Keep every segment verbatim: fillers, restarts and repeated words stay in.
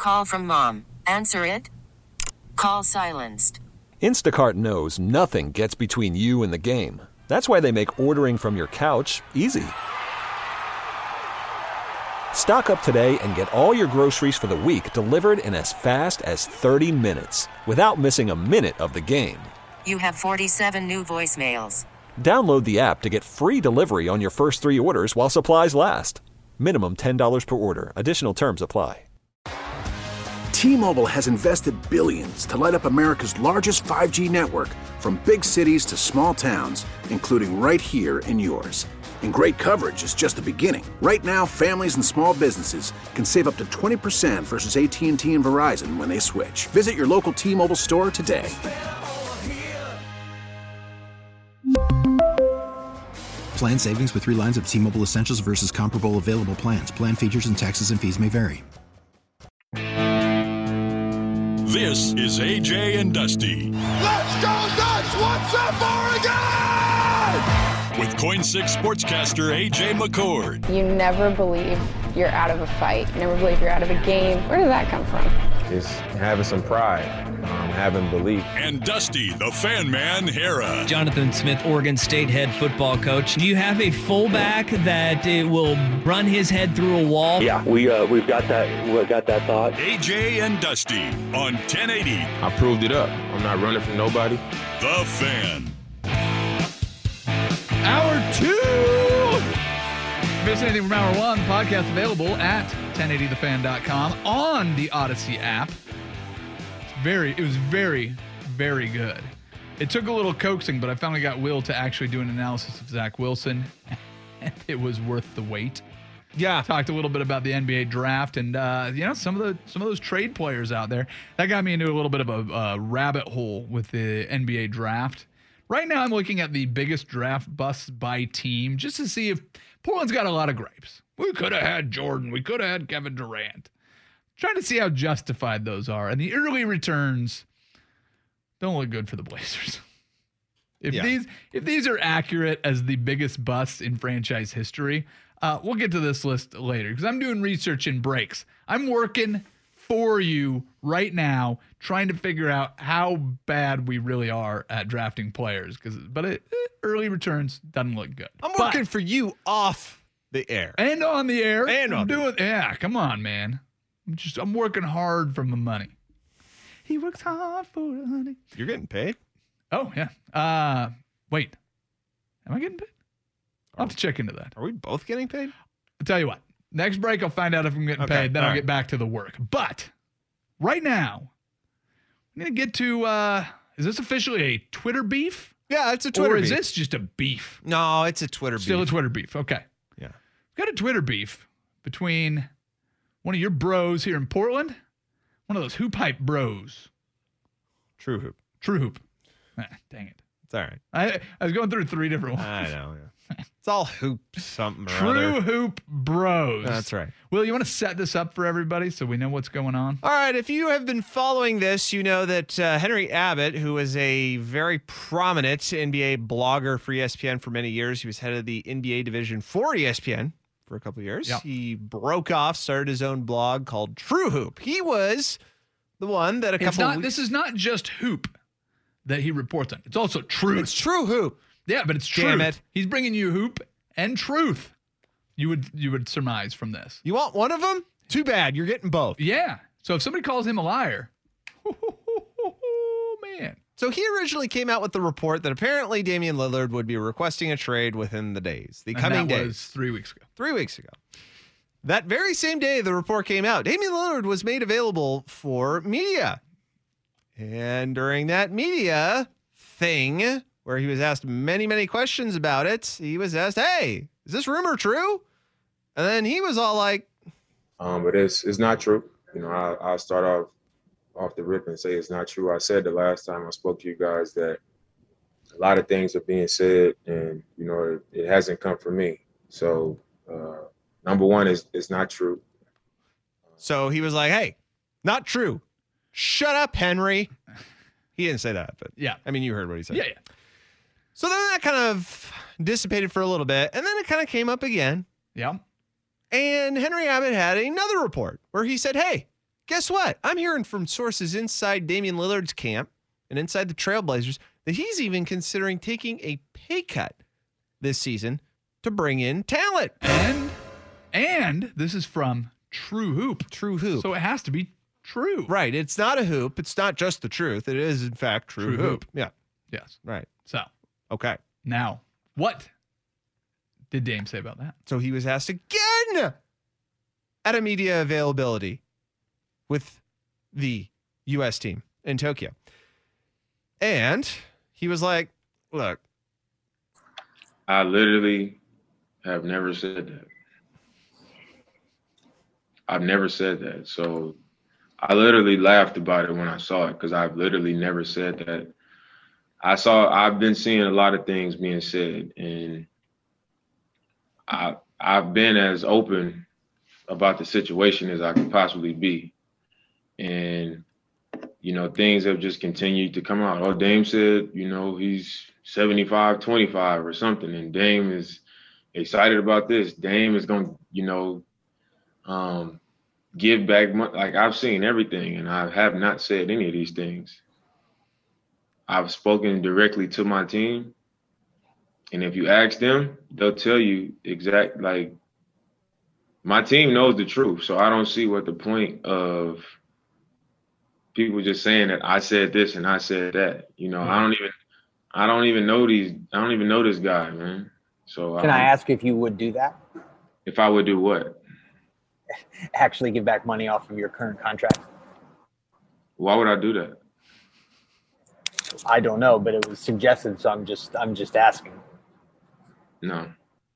Call from mom. Answer it. Call silenced. Instacart knows nothing gets between you and the game. That's why they make ordering from your couch easy. Stock up today and get all your groceries for the week delivered in as fast as thirty minutes without missing a minute of the game. You have forty-seven new voicemails. Download the app to get free delivery on your first three orders while supplies last. Minimum ten dollars per order. Additional terms apply. T-Mobile has invested billions to light up America's largest five G network, from big cities to small towns, including right here in yours. And great coverage is just the beginning. Right now, families and small businesses can save up to twenty percent versus A T and T and Verizon when they switch. Visit your local T-Mobile store today. Plan savings with three lines of T-Mobile Essentials versus comparable available plans. Plan features and taxes and fees may vary. This is A J and Dusty. Let's go Ducks! What's up, Oregon? With Coin six sportscaster A J McCord. You never believe you're out of a fight. You never believe you're out of a game. Where did that come from? It's having some pride, um, having belief. And Dusty, the fan man, Hera. Jonathan Smith, Oregon State head football coach. Do you have a fullback that uh, will run his head through a wall? Yeah, we, uh, we've got that we got that thought. A J and Dusty on ten eighty. I proved it up. I'm not running from nobody. The Fan. Hour two. Missing anything from hour one, podcast available at ten eighty the fan dot com on the Odyssey app. It's very, it was very, very good. It took a little coaxing, but I finally got Will to actually do an analysis of Zach Wilson, and it was worth the wait. Yeah, talked a little bit about the N B A draft, and uh, you know some of the some of those trade players out there. That got me into a little bit of a uh, rabbit hole with the N B A draft. Right now, I'm looking at the biggest draft busts by team just to see if Portland's got a lot of gripes. We could have had Jordan. We could have had Kevin Durant. Trying to see how justified those are. And the early returns don't look good for the Blazers. If yeah. these if these are accurate as the biggest busts in franchise history, uh, we'll get to this list later because I'm doing research in breaks. I'm working for you right now, trying to figure out how bad we really are at drafting players. Because, but it, it, early returns doesn't look good. I'm working but, for you off the air and on the air. And I'm on doing. Yeah, come on, man. I'm just. I'm working hard for the money. He works hard for the money. You're getting paid. Oh yeah. Uh, wait. Am I getting paid? I'll have to check into that. Are we both getting paid? I'll tell you what. Next break, I'll find out if I'm getting okay, paid. Then I'll right. get back to the work. But right now, I'm going to get to, uh, is this officially a Twitter beef? Yeah, it's a Twitter beef. Or beef. is this just a beef? No, it's a Twitter Still beef. Still a Twitter beef. Okay. Yeah. Got a Twitter beef between one of your bros here in Portland, one of those hoop hype bros. True Hoop. True Hoop. Ah, dang it. It's all right. I, I was going through three different ones. I know, yeah. It's all hoop something or True other. Hoop Bros. That's right. Will, you want to set this up for everybody so we know what's going on? All right. If you have been following this, you know that uh, Henry Abbott, who is a very prominent N B A blogger for E S P N for many years, he was head of the N B A division for E S P N for a couple of years. Yep. He broke off, started his own blog called True Hoop. He was the one that a couple it's not, of weeks... This is not just Hoop that he reports on. It's also Truth. It's True Hoop. Yeah, but it's Damn truth. it. He's bringing you Hoop and Truth. You would you would surmise from this. You want one of them? Too bad. You're getting both. Yeah. So if somebody calls him a liar, oh, man. So he originally came out with the report that apparently Damian Lillard would be requesting a trade within the days, the and coming that days. was three weeks ago. Three weeks ago. That very same day the report came out, Damian Lillard was made available for media. And during that media thing, where he was asked many, many questions about it, he was asked, hey, is this rumor true? And then he was all like, um, but it's it's not true. You know, I, I'll start off off the rip and say it's not true. I said the last time I spoke to you guys that a lot of things are being said and, you know, it, it hasn't come from me. So, uh, number one is it's not true. So he was like, hey, not true. Shut up, Henry. He didn't say that, but yeah. I mean, you heard what he said. Yeah, yeah. So then that kind of dissipated for a little bit, and then it kind of came up again. Yeah. And Henry Abbott had another report where he said, hey, guess what? I'm hearing from sources inside Damian Lillard's camp and inside the Trailblazers that he's even considering taking a pay cut this season to bring in talent. And and this is from True Hoop. True Hoop. So it has to be true. Right. It's not a hoop. It's not just the truth. It is, in fact, True, True hoop. hoop. Yeah. Yes. Right. So Okay. now, what did Dame say about that? So he was asked again at a media availability with the U S team in Tokyo. And he was like, look, I literally have never said that. I've never said that. So I literally laughed about it when I saw it because I've literally never said that. I saw, I've been seeing a lot of things being said, and I, I've been as open about the situation as I could possibly be. And, you know, things have just continued to come out. Oh, Dame said, you know, he's seventy-five twenty-five or something, and Dame is excited about this. Dame is going to, you know, um, give back money. Like, I've seen everything, and I have not said any of these things. I've spoken directly to my team, and if you ask them, they'll tell you exact, like, my team knows the truth, so I don't see what the point of people just saying that I said this and I said that. You know, I don't even, I don't even know these, I don't even know this guy, man. So Can I, I ask if you would do that? If I would do what? Actually give back money off of your current contract? Why would I do that? I don't know, but it was suggested, so I'm just I'm just asking. No.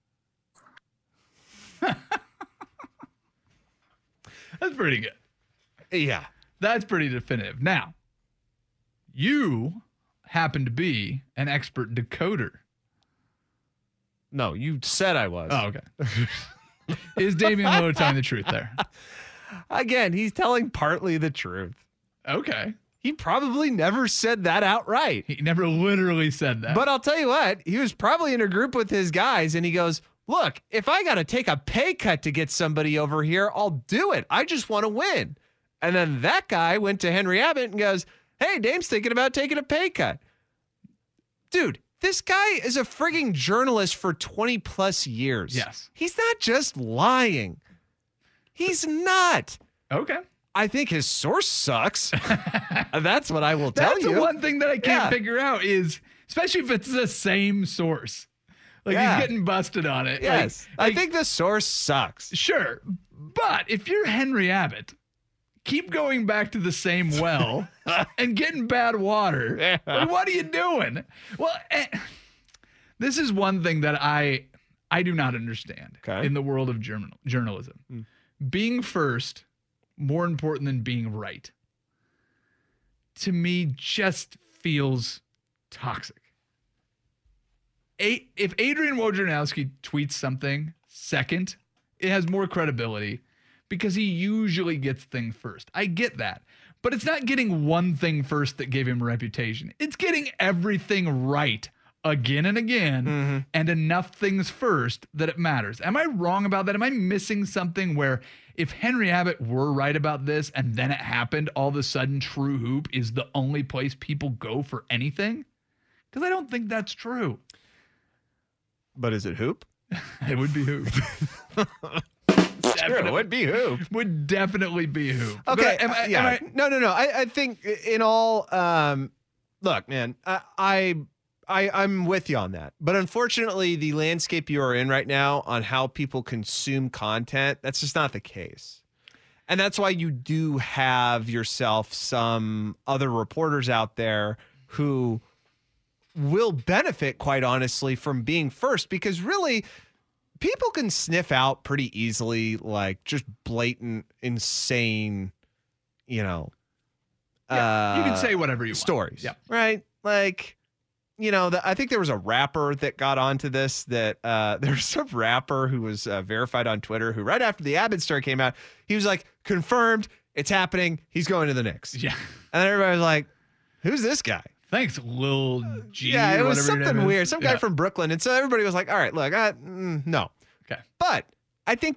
That's pretty good. Yeah. That's pretty definitive. Now, you happen to be an expert decoder. No, you said I was. Oh, okay. Is Damian Lillard telling the truth there? Again, he's telling partly the truth. Okay. He probably never said that outright. He never literally said that. But I'll tell you what, he was probably in a group with his guys and he goes, look, if I got to take a pay cut to get somebody over here, I'll do it. I just want to win. And then that guy went to Henry Abbott and goes, hey, Dame's thinking about taking a pay cut. Dude, this guy is a frigging journalist for twenty plus years. Yes. He's not just lying. He's not. Okay. I think his source sucks. That's what I will tell That's you. That's the one thing that I can't Yeah. figure out is, especially if it's the same source. Like, Yeah. he's getting busted on it. Yes. Like, like, I think the source sucks. Sure. But if you're Henry Abbott, keep going back to the same well and getting bad water. Yeah. Like, what are you doing? Well, eh, this is one thing that I I do not understand Okay. in the world of journal, journalism. Mm. Being First, more important than being right, to me, just feels toxic. A- if Adrian Wojnarowski tweets something second, it has more credibility because he usually gets things first. I get that. But it's not getting one thing first that gave him a reputation. It's getting everything right again and again, mm-hmm. and enough things first that it matters. Am I wrong about that? Am I missing something where if Henry Abbott were right about this and then it happened, all of a sudden True Hoop is the only place people go for anything? Because I don't think that's true. But is it Hoop? It would be Hoop. Sure, it would be Hoop. Would definitely be Hoop. Okay. But am I, yeah. am I, no, no, no. I, I think in all, um, look, man, I, I, I, I'm with you on that. But unfortunately, the landscape you are in right now on how people consume content, that's just not the case. And that's why you do have yourself some other reporters out there who will benefit, quite honestly, from being first, because really people can sniff out pretty easily, like just blatant, insane, you know, yeah, uh, you can say whatever you stories, want. Yeah. right? Like, you know, the, I think there was a rapper that got onto this that uh, there was some rapper who was uh, verified on Twitter who right after the Abbott story came out, he was like, confirmed, it's happening. He's going to the Knicks. Yeah. And then everybody was like, who's this guy? Thanks, Lil G. Yeah, it was whatever your name something is. weird. Some guy Yeah. from Brooklyn. And so everybody was like, all right, look, I, mm, no. Okay. But I think that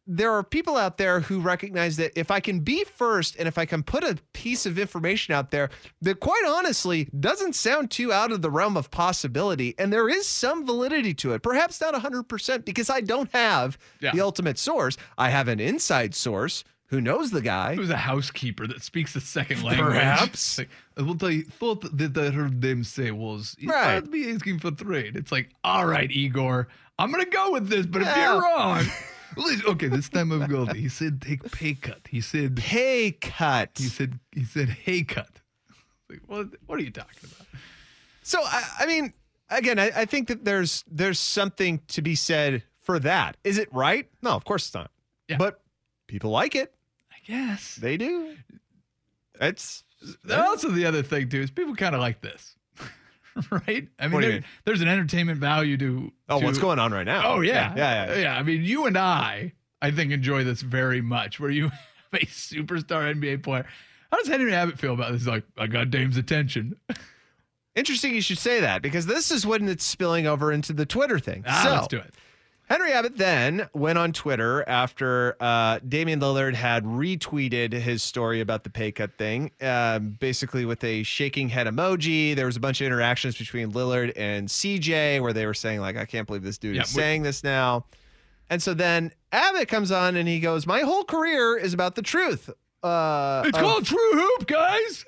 there are people out there who recognize that if I can be first and if I can put a piece of information out there that quite honestly doesn't sound too out of the realm of possibility, and there is some validity to it, perhaps not one hundred percent because I don't have Yeah. the ultimate source. I have an inside source who knows the guy. Who's a housekeeper that speaks the second language. Perhaps. Like, what I thought that I heard them say was, you Right. might be asking for trade. It's like, all right, Igor, I'm going to go with this, but if Yeah. you're wrong. Listen, okay, this time I've got, he said take pay cut. He said, Pay cut. he said, he said, hey cut. Like, what, what are you talking about? So, I, I mean, again, I, I think that there's there's something to be said for that. Is it right? No, of course it's not. Yeah. But people like it. I guess. They do. It's Also, the other thing, too, is people kind of like this. Right? I mean, What do you there- mean? there's an entertainment value to. Oh, to- what's going on right now? Oh, yeah. Yeah, yeah, yeah. I mean, you and I, I think, enjoy this very much, where you have a superstar N B A player. How does Henry Abbott feel about this? He's like, I got Dame's attention. Interesting you should say that because this is when it's spilling over into the Twitter thing. Ah, so, let's do it. Henry Abbott then went on Twitter after uh, Damian Lillard had retweeted his story about the pay cut thing, um, basically with a shaking head emoji. There was a bunch of interactions between Lillard and C J where they were saying, like, I can't believe this dude Yeah, is we- saying this now. And so then Abbott comes on and he goes, my whole career is about the truth. Uh, It's of- called True Hoop, guys.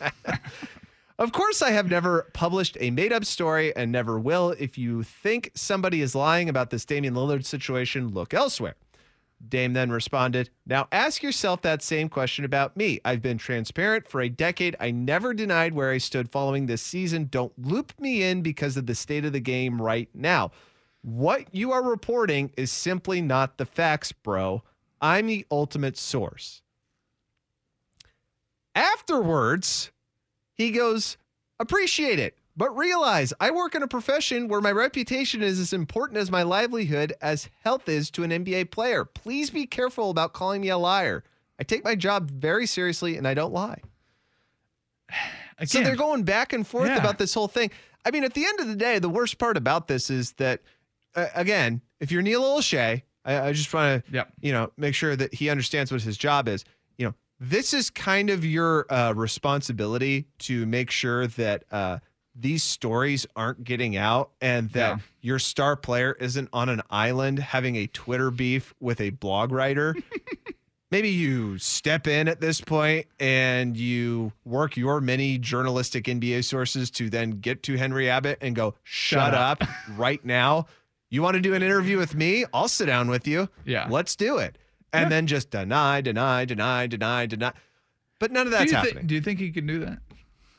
Of course, I have never published a made-up story and never will. If you think somebody is lying about this Damian Lillard situation, look elsewhere. Dame then responded, now ask yourself that same question about me. I've been transparent for a decade. I never denied where I stood following this season. Don't loop me in because of the state of the game right now. What you are reporting is simply not the facts, bro. I'm the ultimate source. Afterwards, he goes, appreciate it, but realize I work in a profession where my reputation is as important as my livelihood as health is to an N B A player. Please be careful about calling me a liar. I take my job very seriously and I don't lie. Again, So they're going back and forth Yeah. about this whole thing. I mean, at the end of the day, the worst part about this is that, uh, again, if you're Neil Olshey, I, I just want to, Yep. you know, make sure that he understands what his job is. You know, this is kind of your uh, responsibility to make sure that uh, these stories aren't getting out and that Yeah. your star player isn't on an island having a Twitter beef with a blog writer. Maybe you step in at this point and you work your many journalistic N B A sources to then get to Henry Abbott and go, shut, Shut up. up. right now. You want to do an interview with me? I'll sit down with you. Yeah. Let's do it. And Yeah. then just deny, deny, deny, deny, deny. But none of do, that's you thi- happening. do you think he can do that?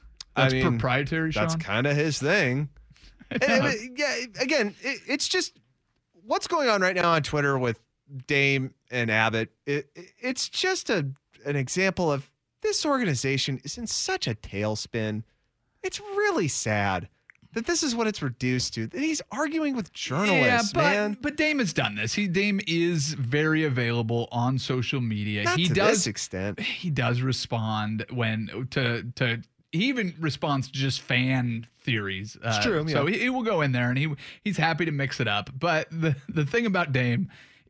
I That's mean, proprietary, Sean? That's kind of his thing. It's And, not. uh, yeah, again, it, it's just what's going on right now on Twitter with Dame and Abbott. It, it, it's just a an example of this organization is in such a tailspin. It's really sad that this is what it's reduced to. That he's arguing with journalists, but, man. But Dame has done this. He Dame is very available on social media. Not he to does this extent. He does respond when to to he even responds to just fan theories. Uh, It's true, So yeah. he, he will go in there and he he's happy to mix it up. But the the thing about Dame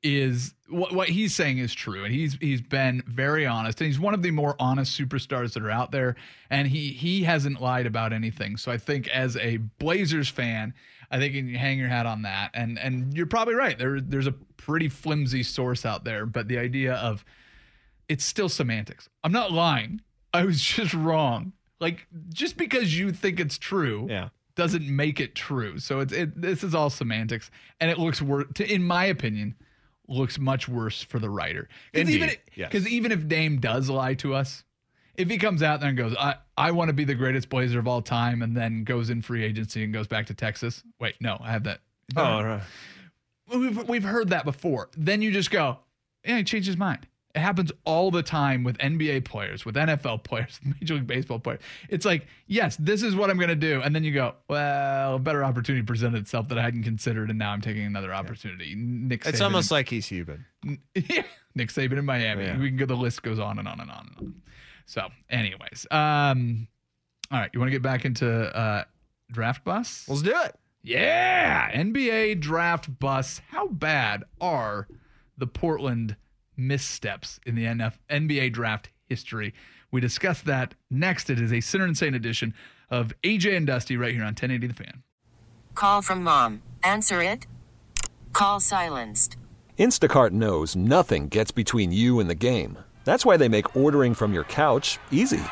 is what what he's saying is true, and he's he's been very honest, and he's one of the more honest superstars that are out there, and he he hasn't lied about anything. So I think as a Blazers fan, I think you can hang your hat on that, and and you're probably right. There there's a pretty flimsy source out there, but the idea of it's still semantics. I'm not lying. I was just wrong. Like just because you think it's true, Yeah. doesn't make it true. So it's it. This is all semantics, and it looks worse. In my opinion, looks much worse for the writer. Because Indeed, even, yes. because even if Dame does lie to us, if he comes out there and goes, I, I want to be the greatest Blazer of all time, and then goes in free agency and goes back to Texas. Wait, no, I have that. Oh, right. We've, we've heard that before. Then you just go, yeah, he changed his mind. It happens all the time with N B A players, with N F L players, Major League Baseball players. It's like, yes, this is what I'm going to do. And then you go, well, a better opportunity presented itself that I hadn't considered, and now I'm taking another opportunity. Nick It's Saban almost in- like he's human. yeah, Nick Saban in Miami. Yeah. We can go, the list goes on and on and on and on. So, anyways, um, all right, you want to get back into uh, draft bus? Let's do it. Yeah, N B A draft bus. How bad are the Portland missteps in the N B A draft history. We discuss that next. It is a Sinner and Saint edition of A J and Dusty right here on ten eighty The Fan. Call from mom. Answer it. Call silenced. Instacart knows nothing gets between you and the game. That's why they make ordering from your couch easy.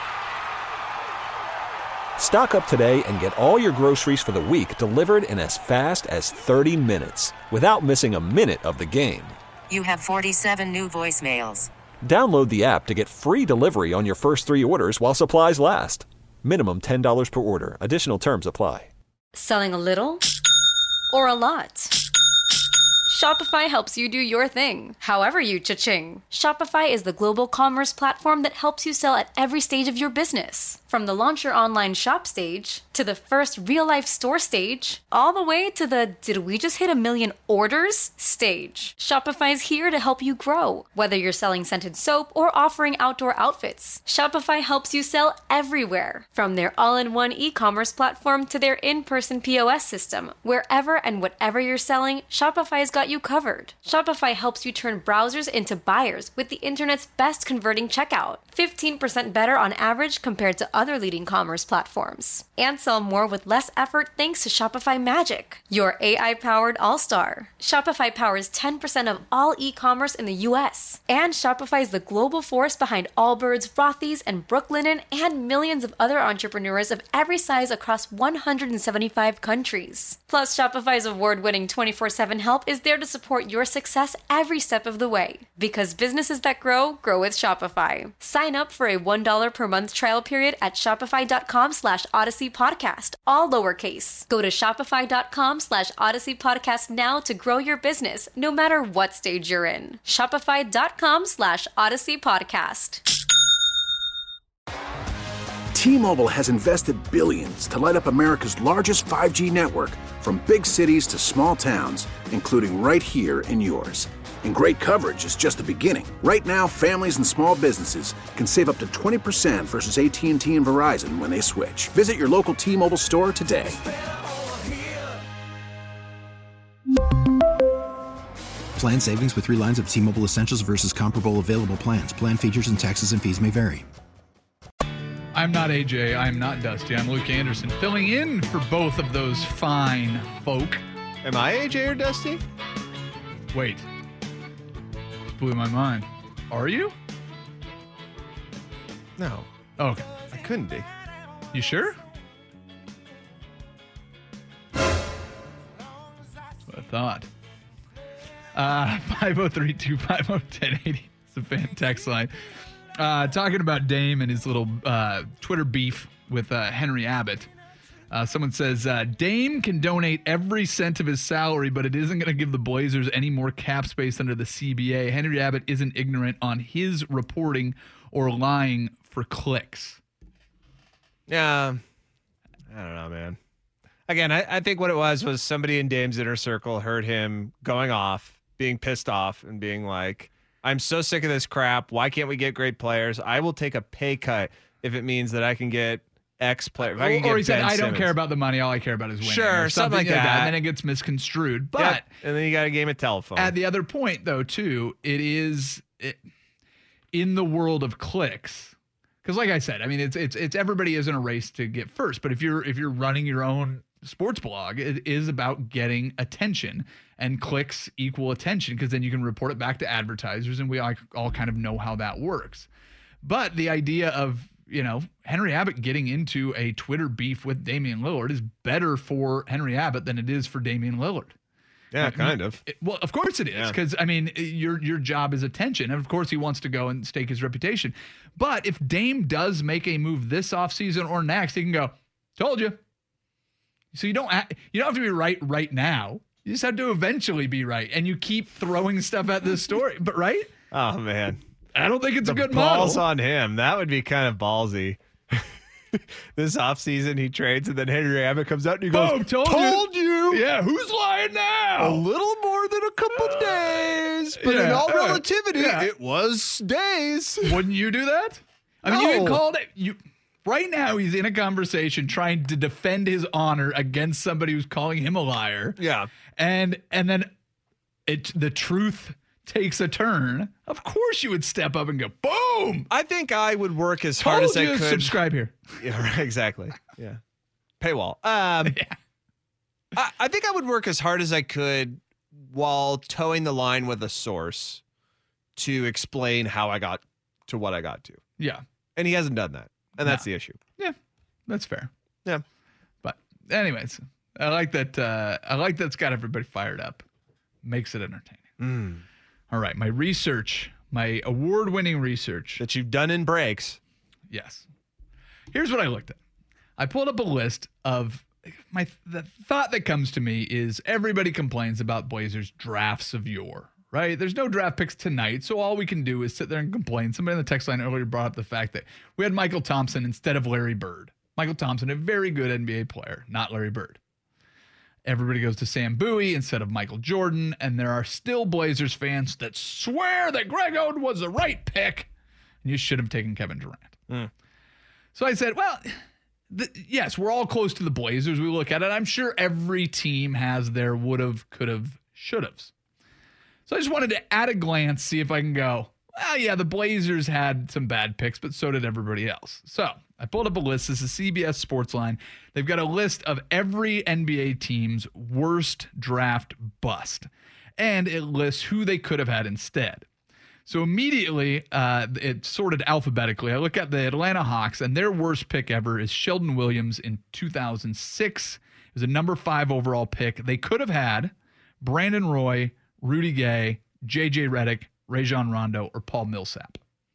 Stock up today and get all your groceries for the week delivered in as fast as thirty minutes without missing a minute of the game. You have forty-seven new voicemails. Download the app to get free delivery on your first three orders while supplies last. Minimum ten dollars per order. Additional terms apply. Selling a little or a lot? Shopify helps you do your thing, however you cha-ching. Shopify is the global commerce platform that helps you sell at every stage of your business. From the launch your online shop stage, to the first real-life store stage, all the way to the did we just hit a million orders stage. Shopify's here to help you grow. Whether you're selling scented soap or offering outdoor outfits, Shopify helps you sell everywhere. From their all-in-one e-commerce platform to their in-person P O S system, wherever and whatever you're selling, Shopify's got you covered. Shopify helps you turn browsers into buyers with the internet's best converting checkout. fifteen percent better on average compared to other leading commerce platforms. And sell more with less effort thanks to Shopify Magic, your A I-powered all-star. Shopify powers ten percent of all e-commerce in the U S. And Shopify is the global force behind Allbirds, Rothy's, and Brooklinen, and millions of other entrepreneurs of every size across one hundred seventy-five countries. Plus, Shopify's award-winning twenty-four seven help is there to support your success every step of the way. Because businesses that grow, grow with Shopify. Sign up for a one dollar per month trial period at shopify.com slash Odyssey Podcast, all lowercase. Go to shopify.com slash Odyssey Podcast now to grow your business, no matter what stage you're in. Shopify.com slash Odyssey Podcast. T-Mobile has invested billions to light up America's largest five G network, from big cities to small towns, including right here in yours. And great coverage is just the beginning. Right now, families and small businesses can save up to twenty percent versus A T and T and Verizon when they switch. Visit your local T-Mobile store today. Plan savings with three lines of T-Mobile Essentials versus comparable available plans. Plan features and taxes and fees may vary. I'm not A J. I'm not Dusty. I'm Luke Anderson, filling in for both of those fine folk. Am I A J or Dusty? Wait. Blew my mind. Are you? No. Oh, okay. I couldn't be. You sure? That's what I thought. Uh, five oh three, two five oh, ten eighty. It's a fan text line. Uh, talking about Dame and his little uh, Twitter beef with uh, Henry Abbott. Uh, someone says, uh, Dame can donate every cent of his salary, but it isn't going to give the Blazers any more cap space under the C B A. Henry Abbott isn't ignorant on his reporting or lying for clicks. Yeah. I don't know, man. Again, I, I think what it was was somebody in Dame's inner circle heard him going off, being pissed off, and being like, I'm so sick of this crap. Why can't we get great players? I will take a pay cut if it means that I can get X player. If I can or get he said, Ben I don't Simmons. care about the money. All I care about is winning. Sure, or something, something like like that. that. And then it gets misconstrued. But Yep. And then you got a game of telephone. At the other point, though, too, it is it, in the world of clicks. Because, like I said, I mean, it's it's it's everybody is in a race to get first. But if you're if you're running your own sports blog, it is about getting attention, and clicks equal attention, because then you can report it back to advertisers, and we all, all kind of know how that works. But the idea of, you know, Henry Abbott getting into a Twitter beef with Damian Lillard is better for Henry Abbott than it is for Damian Lillard. Yeah, kind of. It, well, of course it is, because, yeah. I mean, your your job is attention. And, of course, he wants to go and stake his reputation. But if Dame does make a move this offseason or next, he can go, told you. So you don't ha- you don't have to be right right now. You just have to eventually be right. And you keep throwing stuff at this story. But right? Oh, man. I don't think it's the a good balls model. on him. That would be kind of ballsy. This offseason he trades, and then Henry Abbott comes out and he goes, oh, told, told you. you. Yeah, who's lying now? A little more than a couple uh, days. But yeah, in all uh, relativity, yeah. it was days. Wouldn't you do that? I mean, no. you can call it. You, right now, he's in a conversation trying to defend his honor against somebody who's calling him a liar. Yeah. And and then it the truth takes a turn, of course you would step up and go, boom. I think I would work as hard as I Told you, could. Subscribe here. Yeah, right, exactly. Yeah. Paywall. Um, yeah. I, I think I would work as hard as I could while towing the line with a source to explain how I got to what I got to. Yeah. And he hasn't done that. And that's No. the issue. Yeah, that's fair. Yeah. But anyways, I like that. Uh, I like that's got everybody fired up. Makes it entertaining. Mm. All right. My research, my award-winning research. That you've done in breaks. Yes. Here's what I looked at. I pulled up a list of my the thought that comes to me is everybody complains about Blazers drafts of yore, right? There's no draft picks tonight, so all we can do is sit there and complain. Somebody in the text line earlier brought up the fact that we had Michael Thompson instead of Larry Bird. Michael Thompson, a very good N B A player, not Larry Bird. Everybody goes to Sam Bowie instead of Michael Jordan, and there are still Blazers fans that swear that Greg Oden was the right pick, and you should have taken Kevin Durant. Mm. So I said, well, th- yes, we're all close to the Blazers. We look at it. I'm sure every team has their would have, could have, should haves. So I just wanted to, at a glance, see if I can go, well, yeah, the Blazers had some bad picks, but so did everybody else. So I pulled up a list. This is C B S Sportsline. They've got a list of every N B A team's worst draft bust, and it lists who they could have had instead. So immediately, uh, it's sorted alphabetically. I look at the Atlanta Hawks, and their worst pick ever is Sheldon Williams in two thousand six. It was a number five overall pick. They could have had Brandon Roy, Rudy Gay, J J Redick, Rajon Rondo, or Paul Millsap.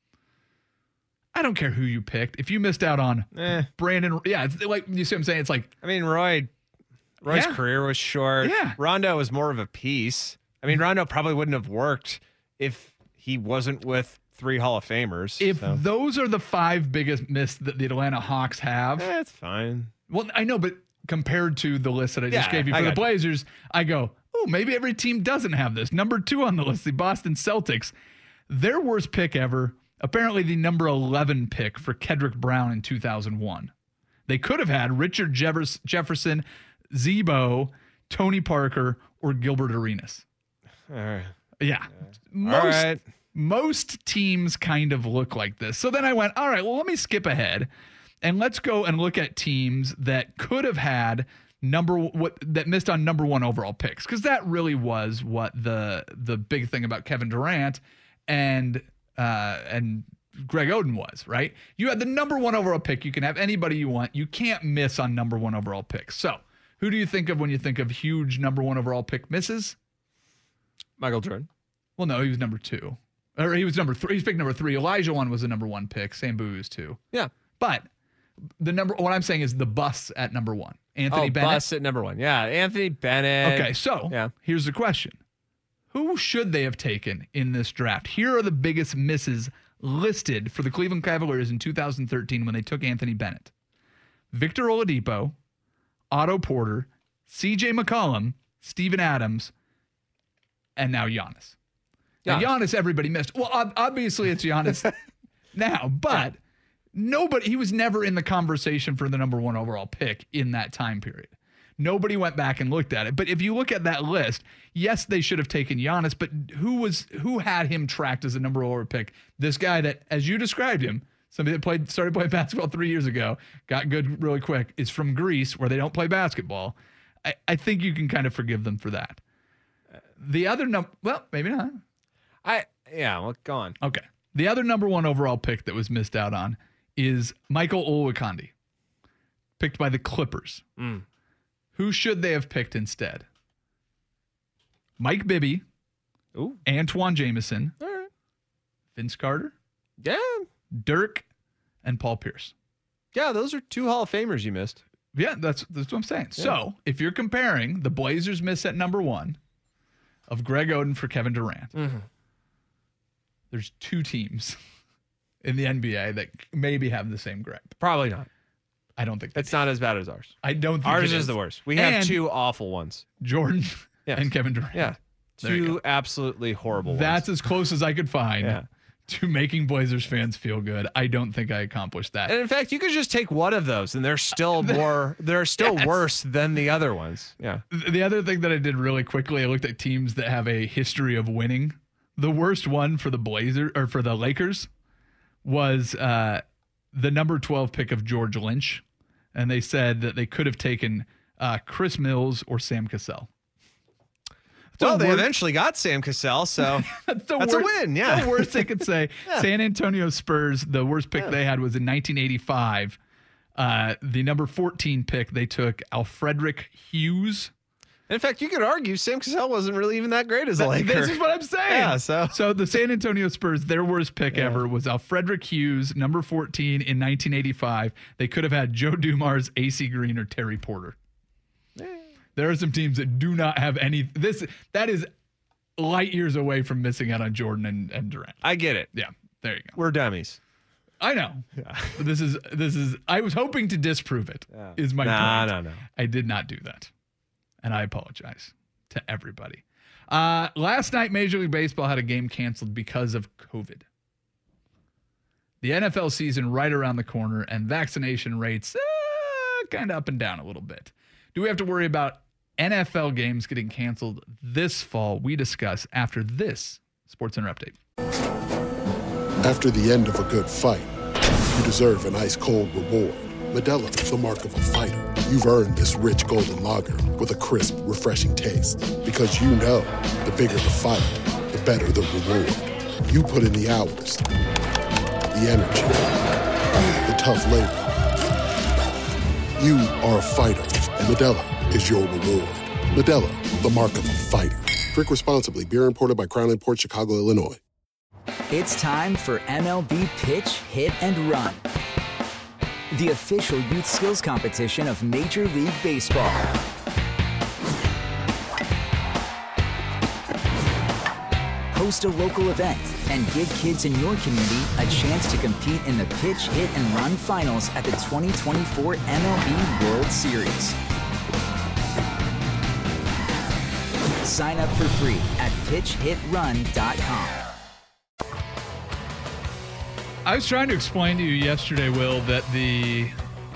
I don't care who you picked. If you missed out on eh. Brandon, yeah, it's like, you see what I'm saying? It's like, I mean, Roy, Roy's yeah. career was short. Yeah. Rondo was more of a piece. I mean, Rondo probably wouldn't have worked if he wasn't with three Hall of Famers. If so. those are the five biggest miss that the Atlanta Hawks have. That's eh, fine. Well, I know, but compared to the list that I just yeah, gave you I for the got Blazers, you. I go, oh, maybe every team doesn't have this. Number two on the list, the Boston Celtics. Their worst pick ever, apparently the number eleven pick for Kedrick Brown in two thousand one. They could have had Richard Jeffers- Jefferson, Zebo, Tony Parker, or Gilbert Arenas. All right. Yeah. Most, all right. most teams kind of look like this. So then I went, all right, well, let me skip ahead and let's go and look at teams that could have had number what that missed on number one overall picks, because that really was what the the big thing about Kevin Durant and uh, and Greg Oden was, right? You had the number one overall pick. You can have anybody you want. You can't miss on number one overall picks. So who do you think of when you think of huge number one overall pick misses? Michael Jordan. Well, no, he was number two. Or he was number three. He's picked number three. Elijah one was the number one pick. Sam Bowie was two. Yeah. But the number, what I'm saying is the busts at number one. Anthony oh, Bennett. Busts at number one. Yeah. Anthony Bennett. Okay. So yeah. Here's the question. Who should they have taken in this draft? Here are the biggest misses listed for the Cleveland Cavaliers in two thousand thirteen when they took Anthony Bennett. Victor Oladipo, Otto Porter, C J McCollum, Steven Adams, and now Giannis. Now, Giannis, everybody missed. Well, ob- obviously it's Giannis now, but nobody, he was never in the conversation for the number one overall pick in that time period. Nobody went back and looked at it. But if you look at that list, yes, they should have taken Giannis, but who was who had him tracked as a number one overall pick? This guy that, as you described him, somebody that played started playing basketball three years ago, got good really quick, is from Greece where they don't play basketball. I, I think you can kind of forgive them for that. The other number, well, maybe not. I yeah, well, go on. Okay. The other number one overall pick that was missed out on is Michael Olowokandi, picked by the Clippers. Mm. Who should they have picked instead? Mike Bibby, Ooh. Antoine Jameson, All right. Vince Carter, yeah, Dirk, and Paul Pierce. Yeah, those are two Hall of Famers you missed. Yeah, that's that's what I'm saying. Yeah. So if you're comparing the Blazers miss at number one of Greg Oden for Kevin Durant, mm-hmm. there's two teams in the N B A that maybe have the same Greg. Probably not. I don't think it's not as bad as ours. I don't think ours it is. is the worst. We and have two awful ones. Jordan yes. and Kevin Durant. Yeah. Two absolutely horrible That's ones. as close as I could find yeah. to making Blazers fans feel good. I don't think I accomplished that. And in fact, you could just take one of those and they're still more they're still yes. worse than the other ones. Yeah. The other thing that I did really quickly, I looked at teams that have a history of winning. The worst one for the Blazers or for the Lakers was uh, the number twelve pick of George Lynch. And they said that they could have taken uh, Chris Mills or Sam Cassell. Well, they eventually got Sam Cassell, so that's, that's worst, a win. Yeah. The worst they could say. Yeah. San Antonio Spurs, the worst pick yeah. they had was in nineteen eighty-five. Uh, the number fourteen pick, they took Alfredrick Hughes. In fact, you could argue Sam Cassell wasn't really even that great as a Laker. This is what I'm saying. Yeah, so. so the San Antonio Spurs, their worst pick yeah. ever was Alfredrick Hughes, number fourteen in nineteen eighty-five. They could have had Joe Dumars, A C Green, or Terry Porter. Yeah. There are some teams that do not have any. This That is light years away from missing out on Jordan and, and Durant. I get it. Yeah, there you go. We're dummies. I know. Yeah. This is, this is, I was hoping to disprove it, yeah. is my nah, point. No, no, no. I did not do that. And I apologize to everybody. Uh, last night, Major League Baseball had a game canceled because of COVID. The N F L season right around the corner, and vaccination rates uh, kind of up and down a little bit. Do we have to worry about N F L games getting canceled this fall? We discuss after this SportsCenter update. After the end of a good fight, you deserve an ice-cold reward. Modelo, the mark of a fighter. You've earned this rich golden lager with a crisp, refreshing taste. Because you know, the bigger the fight, the better the reward. You put in the hours, the energy, the tough labor. You are a fighter, and Modelo is your reward. Modelo, the mark of a fighter. Drink responsibly. Beer imported by Crown Imports, Chicago, Illinois. It's time for M L B Pitch, Hit, and Run, the official youth skills competition of Major League Baseball. Host a local event and give kids in your community a chance to compete in the Pitch, Hit, and Run finals at the twenty twenty-four M L B World Series. Sign up for free at pitch hit run dot com. I was trying to explain to you yesterday, Will, that the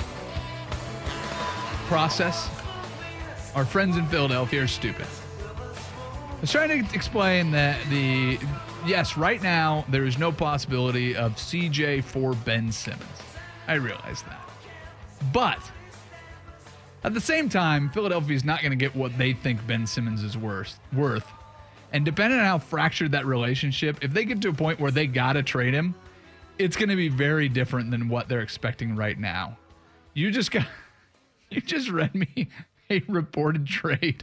process, our friends in Philadelphia are stupid. I was trying to explain that the, yes, right now there is no possibility of C J for Ben Simmons. I realize that. But at the same time, Philadelphia is not going to get what they think Ben Simmons is worth. worth. And depending on how fractured that relationship, if they get to a point where they got to trade him, it's going to be very different than what they're expecting right now. You just got, you just read me a reported trade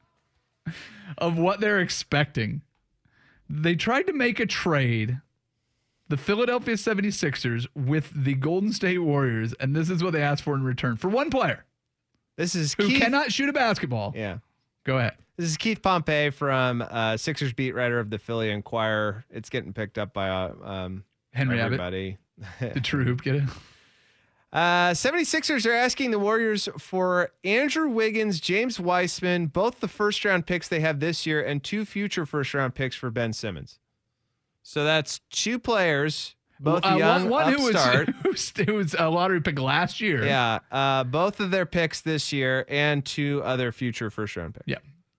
of what they're expecting. They tried to make a trade, the Philadelphia seventy-sixers with the Golden State Warriors, and this is what they asked for in return for one player. This is who Keith, cannot shoot a basketball. Yeah. Go ahead. This is Keith Pompey from uh, Sixers beat writer of the Philly Inquirer. It's getting picked up by uh, um, Henry everybody. Abbott. The true hoop getter. Uh, seventy-sixers are asking the Warriors for Andrew Wiggins, James Wiseman, both the first round picks they have this year, and two future first round picks for Ben Simmons. So that's two players, both uh, young one, one upstart. Who was, who was a lottery pick last year. Yeah, uh, both of their picks this year and two other future first round picks. Yeah.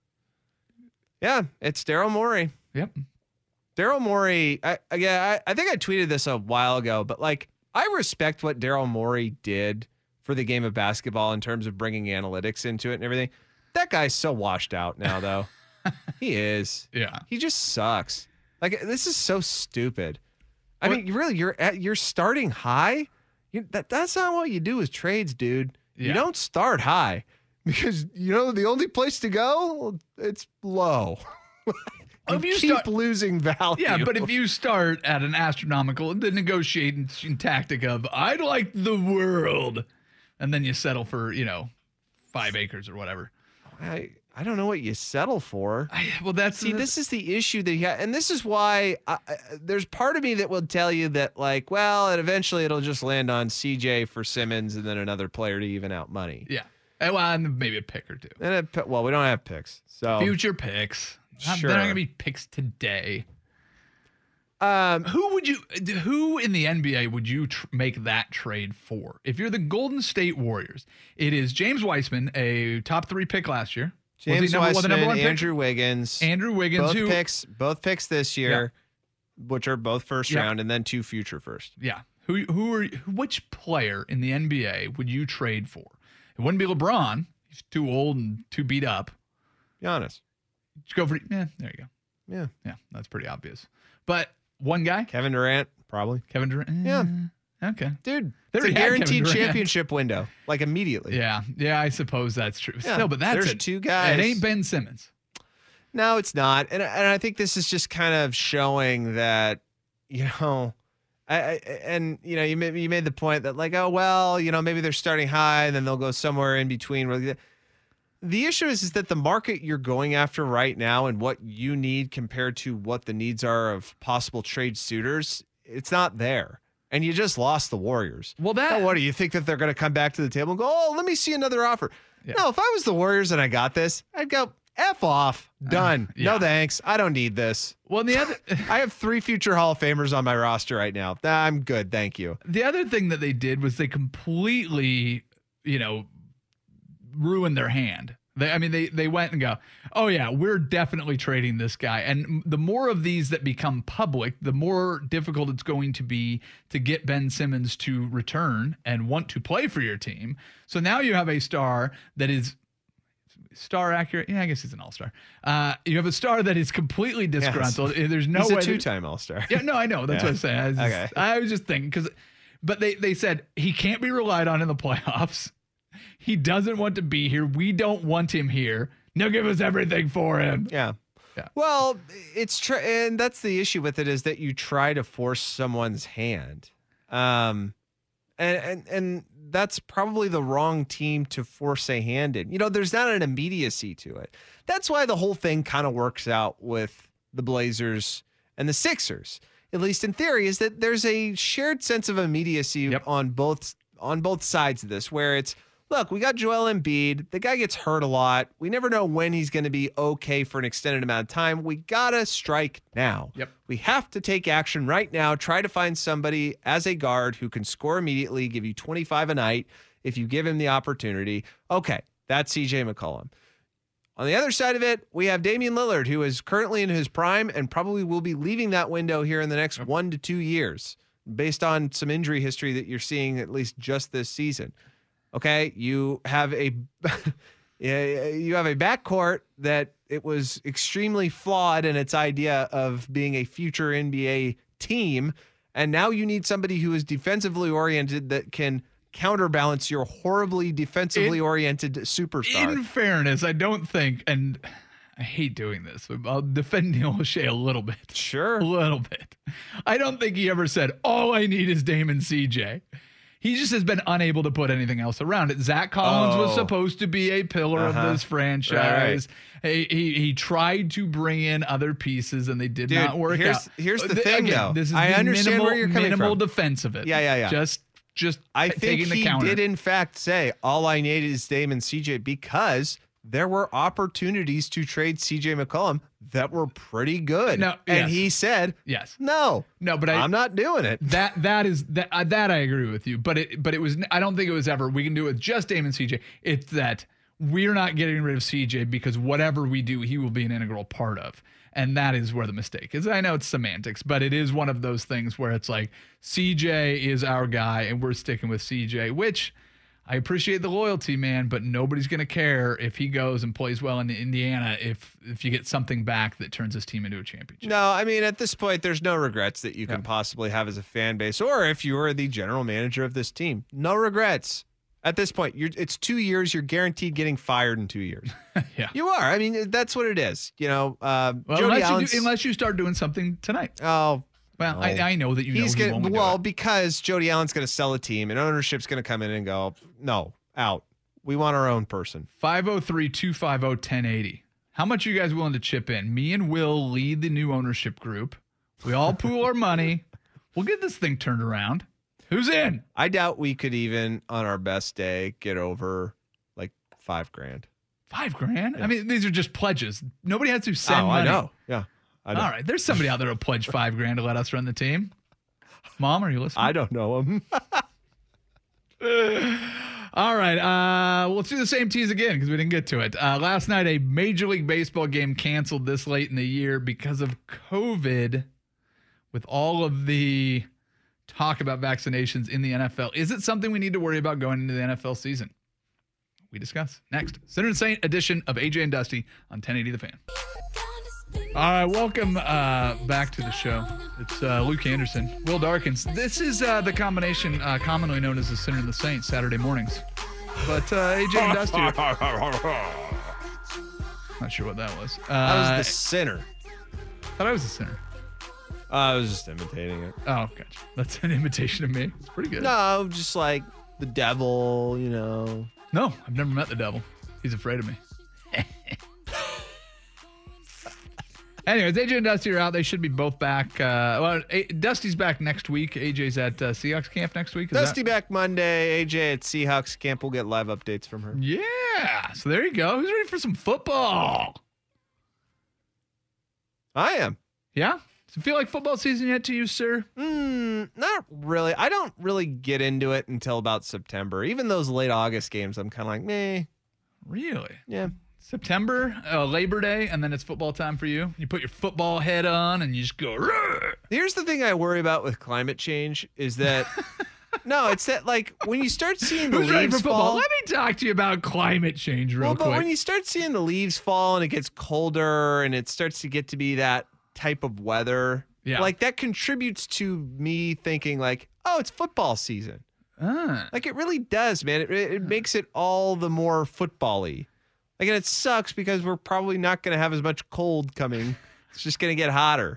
Yeah, it's Daryl Morey. Yep. Daryl Morey, I, again, I, I think I tweeted this a while ago, but like, I respect what Daryl Morey did for the game of basketball in terms of bringing analytics into it and everything. That guy's so washed out now, though. He is. Yeah. He just sucks. Like, this is so stupid. I what? mean, really, you're at, you're starting high. You, that that's not what you do with trades, dude. Yeah. You don't start high because you know the only place to go, it's low. You, if you keep start, losing value. Yeah, but if you start at an astronomical, the negotiating tactic of I'd like the world, and then you settle for, you know, five acres or whatever. I I don't know what you settle for. I, well, that's see, this is the issue that you have, and this is why I, I, there's part of me that will tell you that, like, well, and eventually it'll just land on C J for Simmons and then another player to even out money. Yeah, well, and maybe a pick or two. And a, well, we don't have picks, so future picks. Sure. They're not gonna be picks today. Um, who would you? Who in the N B A would you tr- make that trade for? If you're the Golden State Warriors, it is James Wiseman, a top three pick last year. James number, Wiseman, well, the number one pick? Andrew Wiggins. Andrew Wiggins, both who, picks, both picks this year, yeah. which are both first yeah. round, and then two future first. Yeah. Who who are which player in the N B A would you trade for? It wouldn't be LeBron. He's too old and too beat up. Giannis. Just go for yeah. There you go. Yeah, yeah. That's pretty obvious. But one guy, Kevin Durant, probably. Kevin Durant. Eh, yeah. Okay, dude. They it's a guaranteed championship window, like immediately. Yeah, yeah. I suppose that's true. Yeah. Still, but that's There's it. two guys. It ain't Ben Simmons. No, it's not. And and I think this is just kind of showing that, you know, I, I and you know, you made you made the point that like, oh well, you know, maybe they're starting high and then they'll go somewhere in between. The issue is, is that the market you're going after right now and what you need compared to what the needs are of possible trade suitors, it's not there. And you just lost the Warriors. Well, that now, what do you think that they're going to come back to the table and go, oh, let me see another offer? Yeah. No, if I was the Warriors and I got this, I'd go, F off. Done. Uh, yeah. No thanks. I don't need this. Well, the other I have three future Hall of Famers on my roster right now. I'm good. Thank you. The other thing that they did was they completely, you know, ruined their hand. They, I mean, they they went and go, oh, yeah, we're definitely trading this guy. And the more of these that become public, the more difficult it's going to be to get Ben Simmons to return and want to play for your team. So now you have a star that is star accurate. Yeah, I guess he's an all-star. Uh, you have a star that is completely disgruntled. Yes. There's no he's way. He's a two-time all-star. Yeah, no, I know. That's yeah. what I'm saying. I was, okay. just, I was just thinking because, but they, they said he can't be relied on in the playoffs. He doesn't want to be here. We don't want him here. Now give us everything for him. Yeah. Yeah. Well, it's tr- and that's the issue with it is that you try to force someone's hand. Um, and, and, and that's probably the wrong team to force a hand in. You know, there's not an immediacy to it. That's why the whole thing kind of works out with the Blazers and the Sixers, at least in theory, is that there's a shared sense of immediacy yep. on both on both sides of this, where it's, look, we got Joel Embiid. The guy gets hurt a lot. We never know when he's going to be okay for an extended amount of time. We got to strike now. Yep. We have to take action right now. Try to find somebody as a guard who can score immediately, give you twenty-five a night if you give him the opportunity. Okay, that's C J McCollum. On the other side of it, we have Damian Lillard, who is currently in his prime and probably will be leaving that window here in the next yep. one to two years, based on some injury history that you're seeing at least just this season. Okay, you have a you have a backcourt that it was extremely flawed in its idea of being a future N B A team, and now you need somebody who is defensively oriented that can counterbalance your horribly defensively in, oriented superstar. In fairness, I don't think, and I hate doing this, but I'll defend Neil O'Shea a little bit. Sure, a little bit. I don't think he ever said, "All I need is Dame and C J." He just has been unable to put anything else around it. Zach Collins oh. was supposed to be a pillar uh-huh. of this franchise. Right. He, he he tried to bring in other pieces, and they did Dude, not work here's, out. Here's the thing, Again, though. This is I the understand minimal, where you're coming minimal from. defense of it. Yeah, yeah, yeah. Just, just I t- think taking the he counter. did, in fact, say, all I need is Dame and C J, because there were opportunities to trade C J McCollum that were pretty good. No, and yes. he said, yes, no, no, but I, I'm not doing it. That, that is that, uh, that I agree with you, but it, but it was, I don't think it was ever, we can do it with just Dame and C J. It's that we're not getting rid of C J because whatever we do, he will be an integral part of. And that is where the mistake is. I know it's semantics, but it is one of those things where it's like C J is our guy and we're sticking with C J, which I appreciate the loyalty, man, but nobody's going to care if he goes and plays well in Indiana if if you get something back that turns his team into a championship. No, I mean, at this point, there's no regrets that you can yeah. possibly have as a fan base, or if you are the general manager of this team. No regrets. At this point, you're, it's two years. You're guaranteed getting fired in two years. yeah, you are. I mean, that's what it is. You know, uh, well, Jody unless, Allen's, you do, unless you start doing something tonight. Oh, well, no. I, I know that you He's know he gonna, won't well, do it. because Jody Allen's going to sell a team, and ownership's going to come in and go, no, out. We want our own person. five oh three, two five oh, ten eighty. How much are you guys willing to chip in? Me and Will lead the new ownership group. We all pool our money. We'll get this thing turned around. Who's in? I doubt we could even, on our best day, get over like five grand. Five grand? Yeah. I mean, these are just pledges. Nobody has to send oh, money. I know. Yeah. I know. All right. There's somebody out there who'll pledge five grand to let us run the team. Mom, are you listening? I don't know him. All right. Uh, let's do the same tease again because we didn't get to it. Uh, last night, a Major League Baseball game canceled this late in the year because of COVID. With all of the talk about vaccinations in the N F L, is it something we need to worry about going into the N F L season? We discuss next. Sinner and Saint edition of A J and Dusty on ten eighty The Fan. All right, welcome uh, back to the show. It's uh, Luke Anderson, Will Darkins. This is uh, the combination uh, commonly known as the Sinner and the Saint Saturday mornings. But uh, A J and Dusty. Not sure what that was. Uh, I was the sinner. Thought I was the sinner. Uh, I was just imitating it. Oh, gotcha. That's an imitation of me. It's pretty good. No, just like the devil, you know. No, I've never met the devil. He's afraid of me. Anyways, A J and Dusty are out. They should be both back. Uh, well, A- Dusty's back next week. A J's at uh, Seahawks camp next week. Is Dusty that- back Monday. A J at Seahawks camp. We'll get live updates from her. Yeah. So there you go. Who's ready for some football? I am. Yeah? Does it feel like football season yet to you, sir? Mm, not really. I don't really get into it until about September. Even those late August games, I'm kind of like, meh. Really? Yeah. September, uh, Labor Day, and then it's football time for you. You put your football head on and you just go. Rrr! Here's the thing I worry about with climate change is that no, it's that like when you start seeing the Who's ready for leaves football? fall. Let me talk to you about climate change real well, quick. but when you start seeing the leaves fall and it gets colder and it starts to get to be that type of weather, yeah. like that contributes to me thinking like, oh, it's football season. Ah. Like it really does, man. It it makes it all the more football-y. Like, and it sucks because we're probably not going to have as much cold coming. It's just going to get hotter.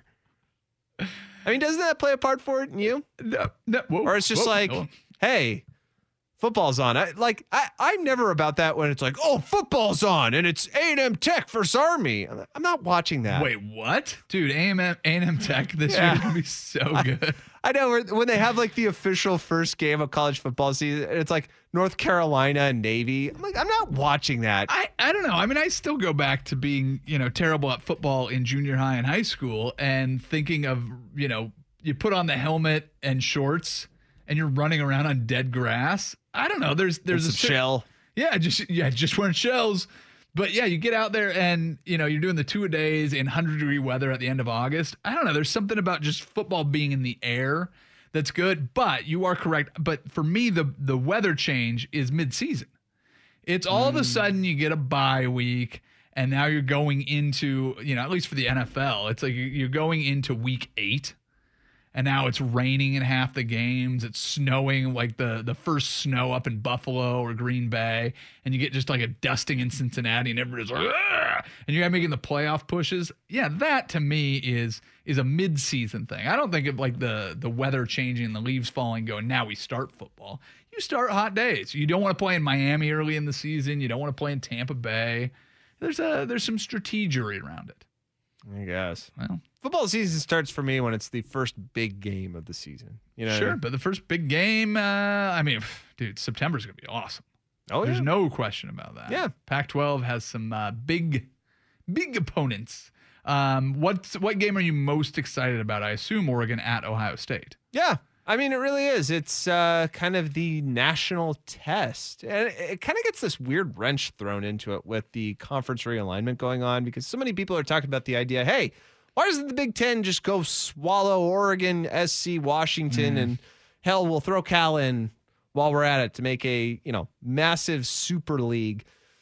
I mean, doesn't that play a part for it in you? No, no. Whoa, or it's just whoa, like, whoa. hey, football's on. I, like, I, I'm never about that when it's like, oh, football's on and it's A and M Tech versus Army. I'm not watching that. Wait, what? Dude, A and M, A and M Tech this Yeah. year is going to be so good. I, I know when they have like the official first game of college football season, it's like North Carolina and Navy. I'm like, I'm not watching that. I, I don't know. I mean, I still go back to being, you know, terrible at football in junior high and high school and thinking of, you know, you put on the helmet and shorts and you're running around on dead grass. I don't know. There's there's It's a a shell. Yeah, just yeah, just wearing shells. But yeah, you get out there and, you know, you're doing the two-a-days in one hundred degree weather at the end of August. I don't know. There's something about just football being in the air that's good. But you are correct. But for me, the the weather change is mid-season. It's all Mm. of a sudden you get a bye week, and now you're going into, you know, at least for the N F L, it's like you're going into week eight. And now it's raining in half the games. It's snowing, like the, the first snow up in Buffalo or Green Bay. And you get just like a dusting in Cincinnati and everybody's like, "Argh!" And you're making the playoff pushes. Yeah, that to me is is a mid-season thing. I don't think of like the, the weather changing and the leaves falling going, now we start football. You start hot days. You don't want to play in Miami early in the season. You don't want to play in Tampa Bay. There's a there's some strategery around it. I guess. Well, football season starts for me when it's the first big game of the season. You know, sure, but the first big game, uh, I mean, dude, September's going to be awesome. Oh, There's yeah. no question about that. Yeah. Pac twelve has some uh, big, big opponents. Um, what what game are you most excited about? I assume Oregon at Ohio State. Yeah. I mean, it really is. It's uh, kind of the national test. And it, it kind of gets this weird wrench thrown into it with the conference realignment going on because so many people are talking about the idea, hey, why doesn't the Big Ten just go swallow Oregon, S C, Washington, Mm. and hell, we'll throw Cal in while we're at it to make a, you know, massive super league.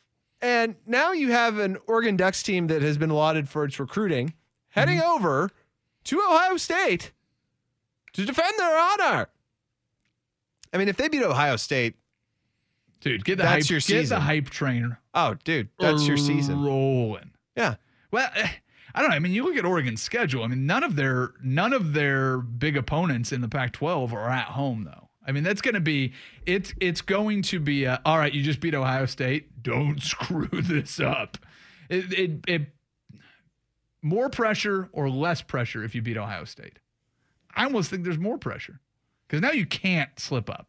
And now you have an Oregon Ducks team that has been lauded for its recruiting heading Mm-hmm. over to Ohio State to defend their honor. I mean, if they beat Ohio State, dude, get the that's hype, your get season. the hype train. Oh, dude, that's your season. Rolling. Yeah. Well, eh, I don't know. I mean, you look at Oregon's schedule. I mean, none of their none of their big opponents in the Pac twelve are at home, though. I mean, that's going to be it's it's going to be a, all right. You just beat Ohio State. Don't screw this up. It, it it more pressure or less pressure if you beat Ohio State. I almost think there's more pressure because now you can't slip up.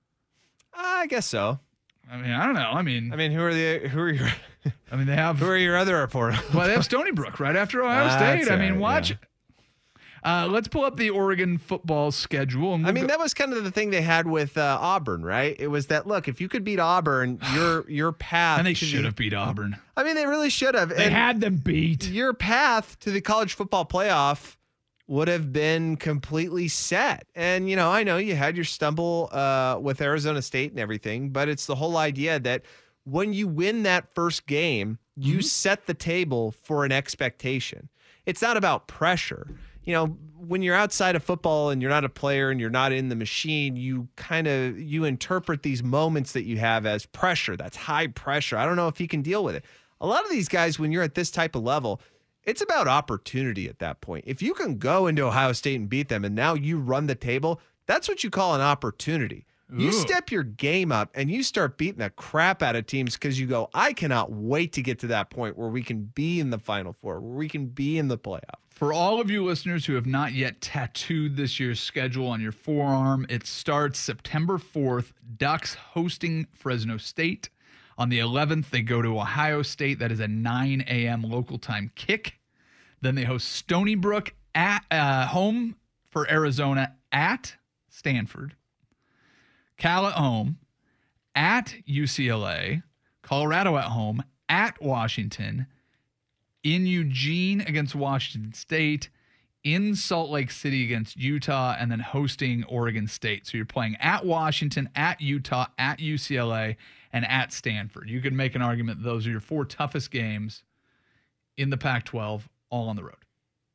I guess so. I mean, I don't know. I mean, I mean, who are the who are your I mean, they have who are your other reporters? well, they have Stony Brook right after Ohio Ah, State. that's I mean, right, watch. yeah. Uh, let's pull up the Oregon football schedule. And we'll I mean, go- that was kind of the thing they had with uh, Auburn, right? It was that, look, if you could beat Auburn, your your path. and they to should the- have beat Auburn. I mean, they really should have. They And had them beat. your path to the college football playoff would have been completely set. And, you know, I know you had your stumble uh, with Arizona State and everything, but it's the whole idea that when you win that first game, you Mm-hmm. set the table for an expectation. It's not about pressure. You know, when you're outside of football and you're not a player and you're not in the machine, you kind of you interpret these moments that you have as pressure. That's high pressure. I don't know if he can deal with it. A lot of these guys, when you're at this type of level, it's about opportunity at that point. If you can go into Ohio State and beat them and now you run the table, that's what you call an opportunity. You Ooh. step your game up and you start beating the crap out of teams because you go, I cannot wait to get to that point where we can be in the Final Four, where we can be in the playoff. For all of you listeners who have not yet tattooed this year's schedule on your forearm, it starts September fourth, Ducks hosting Fresno State. On the eleventh, they go to Ohio State. That is a nine a.m. local time kick. Then they host Stony Brook at uh, home for Arizona at Stanford. Cal at home, at U C L A, Colorado at home, at Washington, in Eugene against Washington State, in Salt Lake City against Utah, and then hosting Oregon State. So you're playing at Washington, at Utah, at U C L A, and at Stanford. You could make an argument those are your four toughest games in the Pac twelve, all on the road.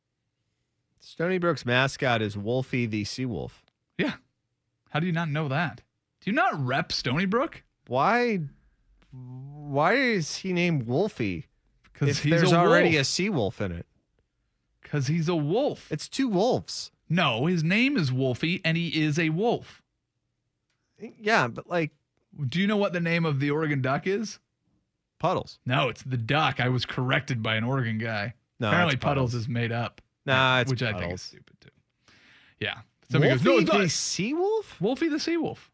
Stony Brook's mascot is Wolfie the Seawolf. Yeah. How do you not know that? Do you not rep Stony Brook? Why why is he named Wolfie? Because If he's there's a already wolf. a sea wolf in it. Because he's a wolf. It's two wolves. No, his name is Wolfie, and he is a wolf. Yeah, but like, do you know what the name of the Oregon Duck is? Puddles. No, it's the Duck. I was corrected by an Oregon guy. No, Apparently it's Puddles. Puddles. is made up. Nah, it's which I think Puddles. is stupid too. Yeah. Somebody Wolfie goes, no, it's the not. sea wolf? Wolfie the sea wolf.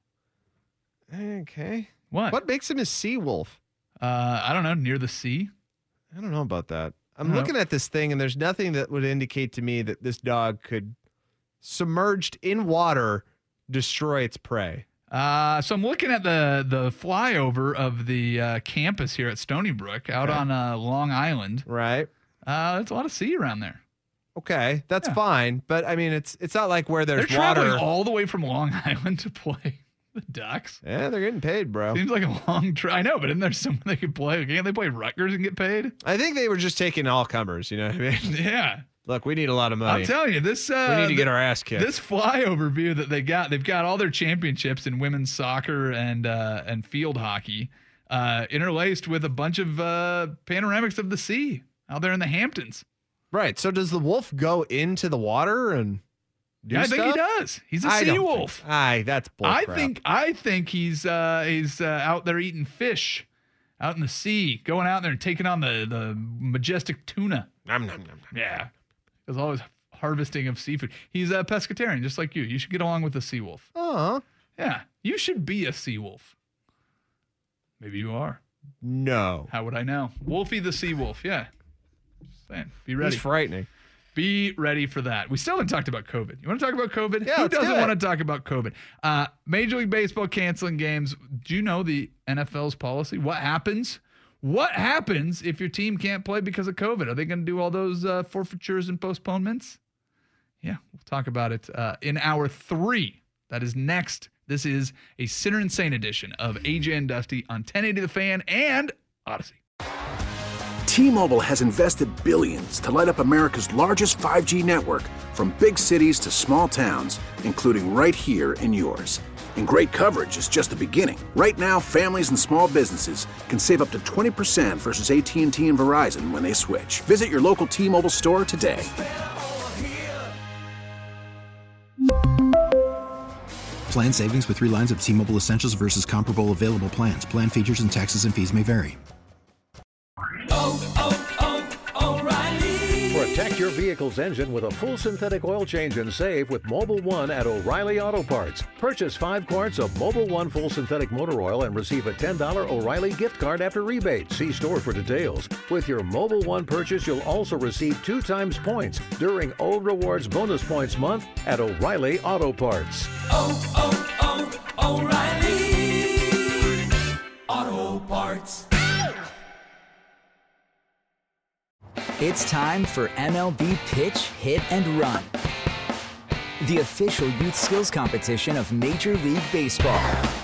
Okay. What? What makes him a sea wolf? Uh, I don't know. Near the sea. I don't know about that. I'm I don't looking at this thing, and there's nothing that would indicate to me that this dog could, submerged in water, destroy its prey. Uh, so I'm looking at the the flyover of the uh, campus here at Stony Brook out Okay. on uh, Long Island. Right. Uh, there's a lot of sea around there. Okay, that's Yeah. fine, but I mean, it's it's not like where They're there's traveling water. all the way from Long Island to play the Ducks. Yeah, they're getting paid, bro. Seems like a long trip. I know, but isn't there someone they could play? Can't they play Rutgers and get paid? I think they were just taking all comers. You know what I mean? Yeah. Look, we need a lot of money. I'm telling you, this uh, we need to get our ass kicked. This flyover view that they got, they've got all their championships in women's soccer and uh, and field hockey, uh, interlaced with a bunch of uh, panoramics of the sea out there in the Hamptons. Right. So does the wolf go into the water and do Yeah, I think he stuff? does. He's a I sea don't wolf. think- Aye, that's bull I crap. think I think he's uh, he's uh, out there eating fish, out in the sea, going out there and taking on the the majestic tuna. Nom, nom, nom, nom. Yeah, there's always harvesting of seafood. He's a pescatarian, just like you. You should get along with the sea wolf. Oh, Yeah, you should be a sea wolf. Maybe you are. no. How would I know? Wolfie the sea wolf. Yeah. Just saying. Be ready. He's frightening. Be ready for that. We still haven't talked about COVID. You want to talk about COVID? Yeah, Who let's do doesn't it. want to talk about COVID? Uh, Major League Baseball canceling games. Do you know the N F L's policy? What happens? What happens if your team can't play because of COVID? Are they going to do all those uh, forfeitures and postponements? Yeah, we'll talk about it uh, in hour three. That is next. This is a Sinner Insane edition of A J and Dusty on ten eighty The Fan and Odyssey. T-Mobile has invested billions to light up America's largest five G network, from big cities to small towns, including right here in yours. And great coverage is just the beginning. Right now, families and small businesses can save up to twenty percent versus A T and T and Verizon when they switch. Visit your local T-Mobile store today. Plan savings with three lines of T-Mobile Essentials versus comparable available plans. Plan features and taxes and fees may vary. Oh, oh, oh, O'Reilly. For a Protect your vehicle's engine with a full synthetic oil change and save with Mobil one at O'Reilly Auto Parts. Purchase five quarts of Mobil one full synthetic motor oil and receive a ten dollars O'Reilly gift card after rebate. See store for details. With your Mobil one purchase, you'll also receive two times points during O Rewards Bonus Points Month at O'Reilly Auto Parts. Oh, oh, oh, O'Reilly Auto Parts. It's time for M L B Pitch, Hit, and Run, the official youth skills competition of Major League Baseball.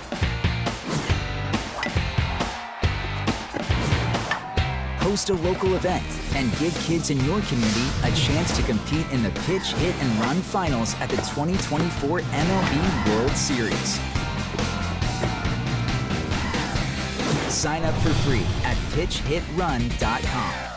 Host a local event and give kids in your community a chance to compete in the Pitch, Hit, and Run finals at the twenty twenty-four M L B World Series. Sign up for free at pitch hit run dot com.